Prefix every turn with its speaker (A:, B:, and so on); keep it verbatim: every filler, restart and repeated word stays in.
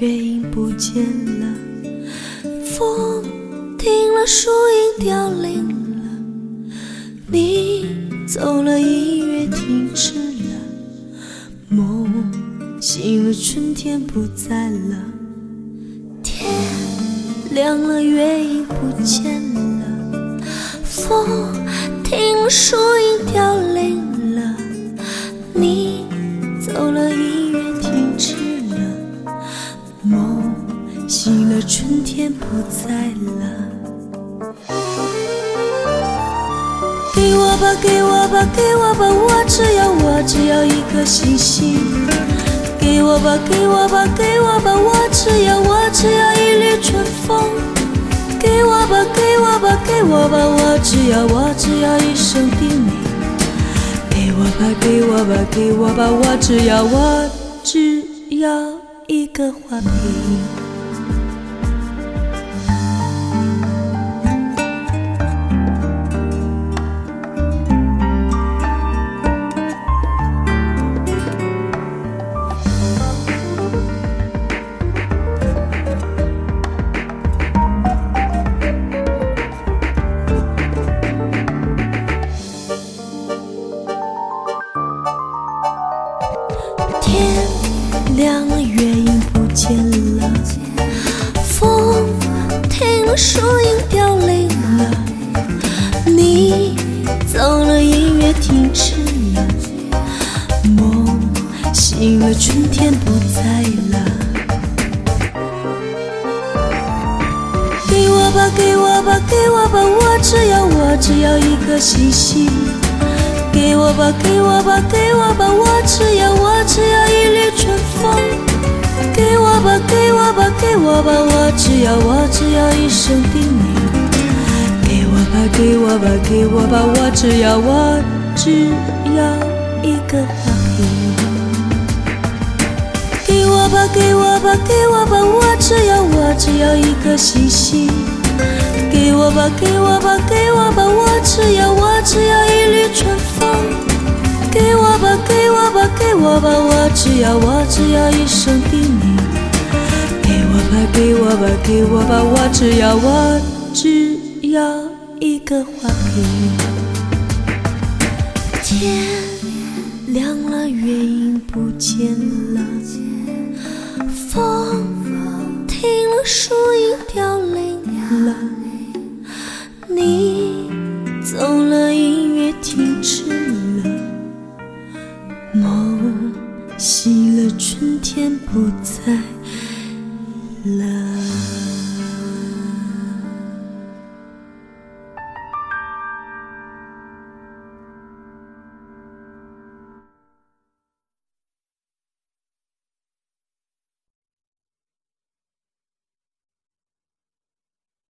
A: 月影不见了，风停了，树影凋零了，你走了，音乐停止了，梦醒了，春天不在了，天亮了，月影不见了，风停了，树影凋零了，你走了，音乐停止了，梦醒了，春天不在了。给我吧，给我吧，给我吧，我只要，我只要一颗星星。给我吧，给我吧，给我吧，我只要，我只要一缕春风。给我吧，给我吧，给我吧，我只要，我只要一声叮咛。给我吧，给我吧，给我吧，我只要，我只要一个花瓶。天亮了，月影不见了，风停了，树影凋零了，你走了，音乐停止了，梦醒了，春天不在了。给我吧，给我吧，给我吧，我只要，我只要一颗星星。给我吧，给我吧，给我吧，我只要，我只要一缕春风。给我吧，给我吧，给我吧，我只要，我只要一声叮咛。给我吧，给我吧，给我吧，我只要，我只要一个花瓶。给我吧，给我吧，给我吧，我只要，我只要一颗星星。给我吧，给我吧，给我吧，我只要，我只要一缕春风。给我吧，给我吧，给我吧，我只要，我只要一声叮咛。给我吧，给我吧，给我吧，我只要，我只要一个花瓶。天亮了，月影不见了，风停了，树影凋零了，你走了，音乐停止了，梦醒了，春天不在了。